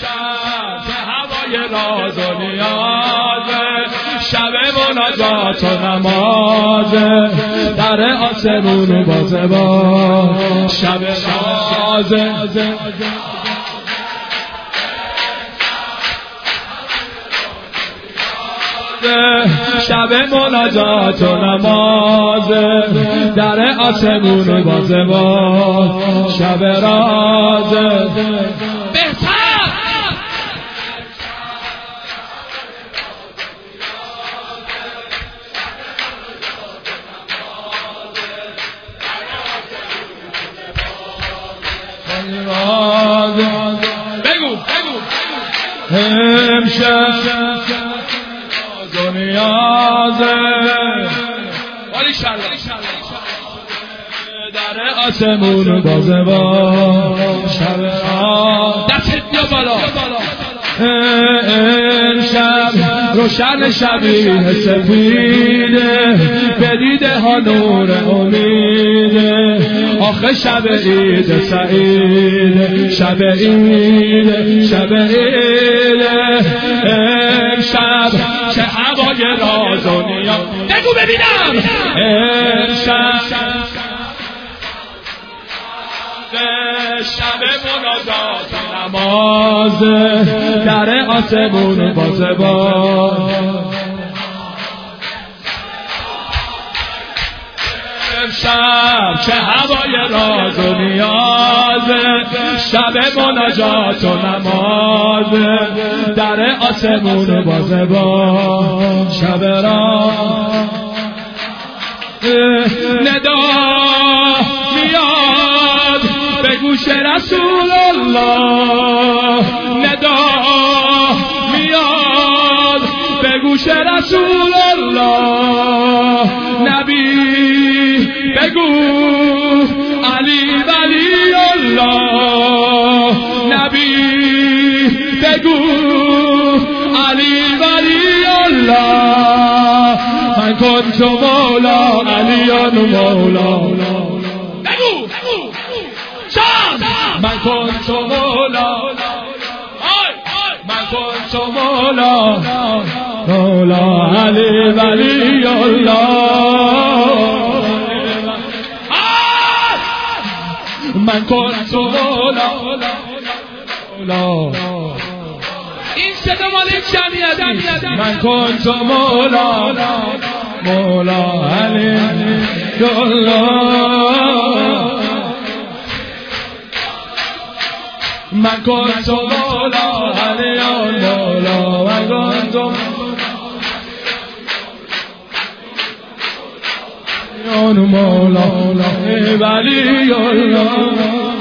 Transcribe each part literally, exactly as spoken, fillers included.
امشب که هوای راز و نیازه، شب مناجات و نمازه، در آسمون بازه با شب رازه. شب مناجات و نمازه، در آسمون بازه با شب رازه. بهتر بگو بگو امشب نیازه ولی شرط در آسمون بازه با شب دست بیا بالا. امشب روشن شبیه سفیده، به دیده ها نور امیده، آخه شب عید سعید، شب عید شب عید. امشب چه هوای راز و نیاز، بگو ببینم. امشب شب مناجات نماز، در آسمون بازه با امشب چه هوای راز و نیاز، شب مناجات و نماز، در آسمون بازه با شب راز. ندا میاد به گوش رسول الله، ندا میاد به گوش رسول الله، نبی بگو علی ولی الله، نبی بگو علی ولی الله، من کنت مولا علیان مولا. بگو من کنت مولا، من کنت مولا مولا علی ولی الله، من کنت مولا مولا. این صدا مال جمعیتی. من کنت مولا مولا علی الله، من کنت مولا علی مولا، من کنت مولا ولی الله،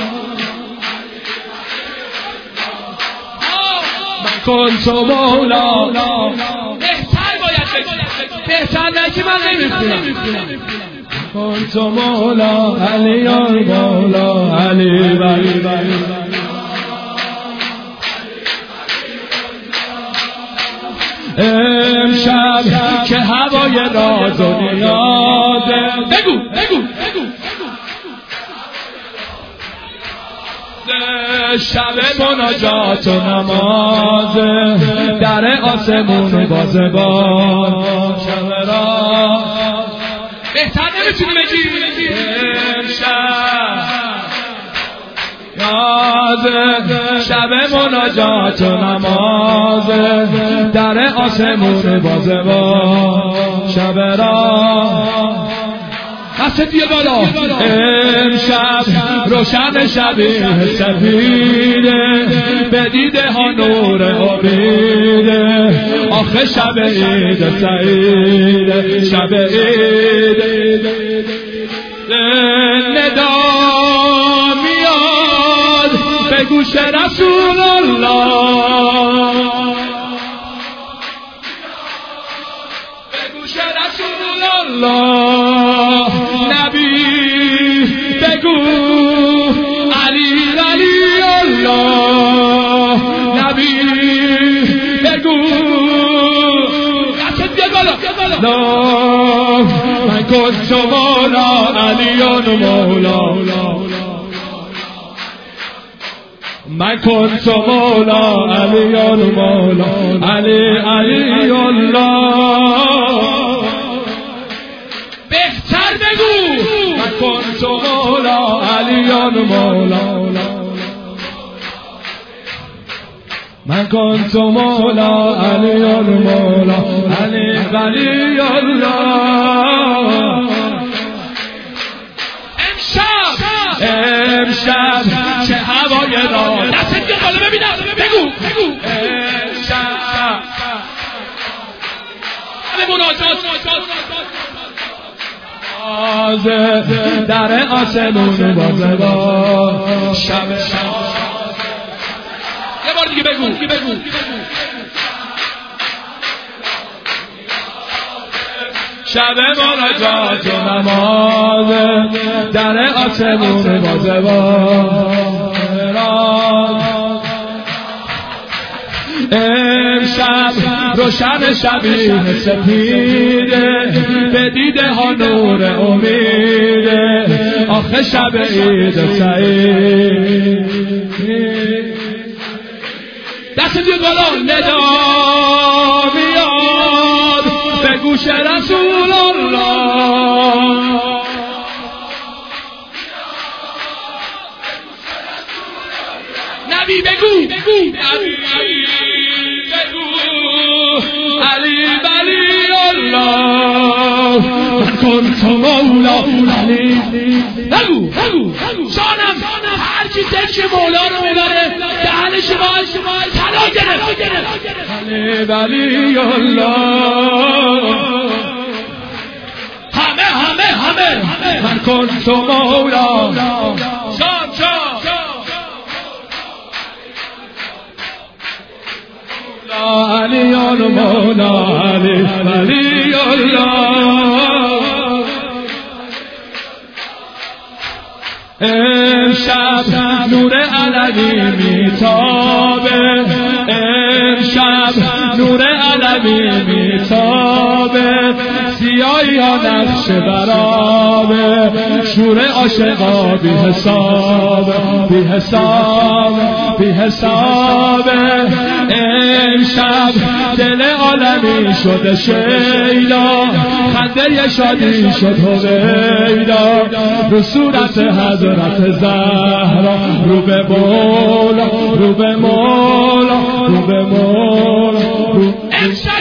من کنت مولا. بهتر باید بگی، بهتر نگی من نمیخونم. کنت مولا علی مولا علی ولی امشب که هوای راز و نیازه، بگو بگو بگو شب مناجات و نمازه، در آسمون بازه با شب راز. بهتر نمیتونی بگی. امشب شب مناجات و نماز، در آسمون بازه با شب راز. دست دیگه بالا. امشب روشن شبیه سفیده، به دیده ها نور امیده، آخه شب عید سعید، شب عید. ندا میاد به گوش رسول الله، به گوش رسول الله، نبی بگو علی ولی الله، نبی بگو دست بیا بالا، من کنت مولا علیان مولا، من کنت مولا علی المولا علی علی الله. بهتر بگو من کنت مولا علی المولا من کنت مولا علی المولا علی علی الله. امشب چه هوای را دست بیا بالا ببینم بگو بگو امشب همه مناجات در آسمون بازه با شب یه بار دیگه بگو بگو شب مناجات و نماز در آسمون بازه با امشب روشن شبیه سپیده به دیده ها نور امیده آخه شب عید سعید دست دیو بالا ندا میاد به گوش رسول الله. نبی بگو بگو نبی بگو علی ولی الله. من کنت مولا علی بگو بگو جانم هر کی ذکر مولا رو میبره دهن شما طلا گرفت علی ولی الله. همه همه همه من کنت مولا شام شام علی المولا علی ولی الله. امشب نور علوی میتابه امشب نور علوی میتابه سیاهی ها نقش برابه شور عاشقا بی حساب بی حساب بی حساب. امشب دل عالمی شده شیدا خنده شادی شد هویدا رو صورت حضرت زهرا رو به مولا رو به مولا رو به مولا رو امشب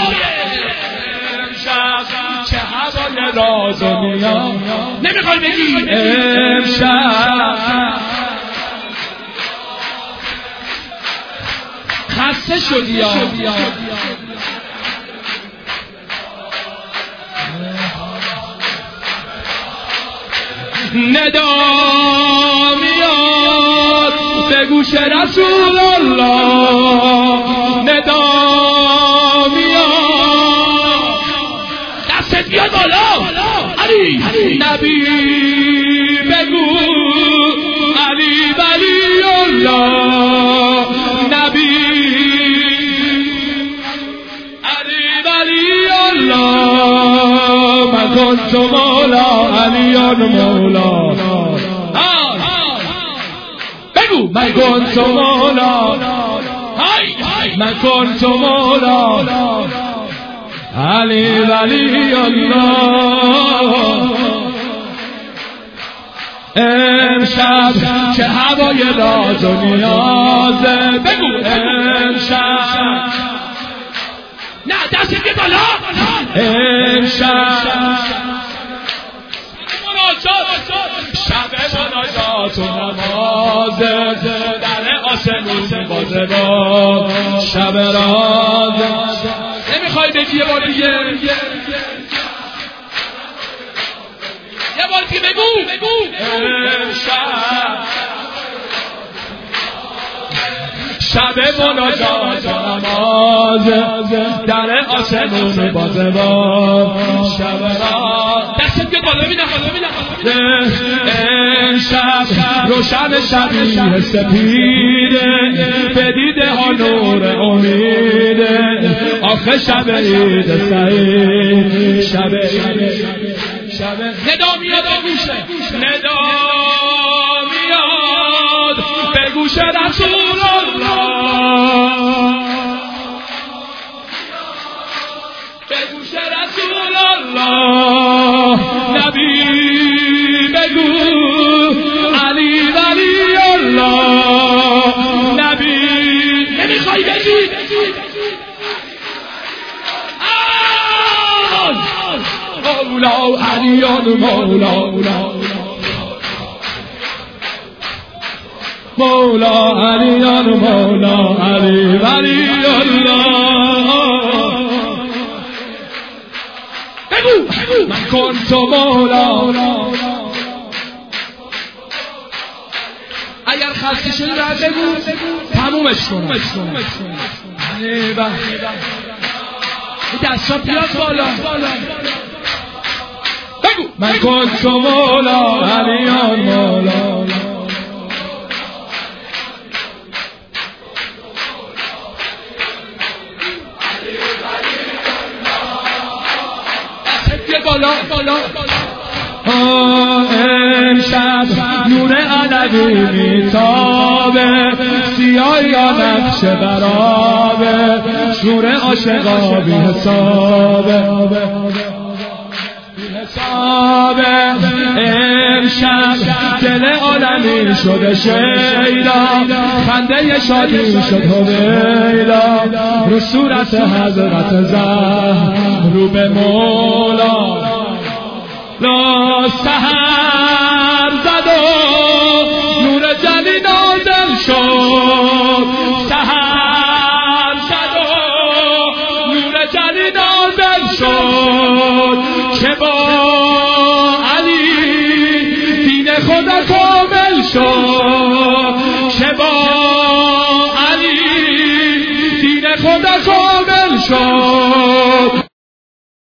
چه هوای راز و نیاز نمیخوای بگی امشب خسته شدی یا ندا میاد به گوش رسول الله ندا میاد دستت بیاد بالا علی نبی بگو علی ولی الله نبی علی ولی الله. من کنت مولا علی المولا بگو من کنت مولا من کنت مولا علی ولی الله. امشب چه هوای راز و نیازه بگو امشب نه دست که بالا امشب شب مناجات و نماز در آسمون بازه با شب راز. نمیخوای بگی یه بار دیگه یه بار دیگه بگو بگو امشب شب مناجات و نماز در آسمون بازه با شب راز. دست که بالا ببینم امشب روشن شبیه سپیده به دیده ها نور امیده آخه شب عید سعید شب شب ندا میاد به گوشه ندا میاد به گوش گوش رسول الله، به گوش رسول الله نبی بگو علی ولی الله، نبی نمیخوای بگی مولا علیان مولا مولا علیان مولا علی ولی الله، بگو من کن تو مولا. اگر خسته شدی راحت بگو تمومش کنم. دستات بیاد بالا، بگو من کن تو مولا علیان مولا، بالا بالا امشب نور علوی میتابه، سیاه یا نقش برابه، شور عاشقا بی حسابه حسابه. امشب دل عالمی شده شیدا، خنده شادی شد هویدا، رو صورت حضرت زهر رو به مولا لا سحر زد و نور جلی نازل شد، سحر زد و نور جلی نازل شد، که با علی دین خدا کامل شد، که با علی دین خدا کامل شد.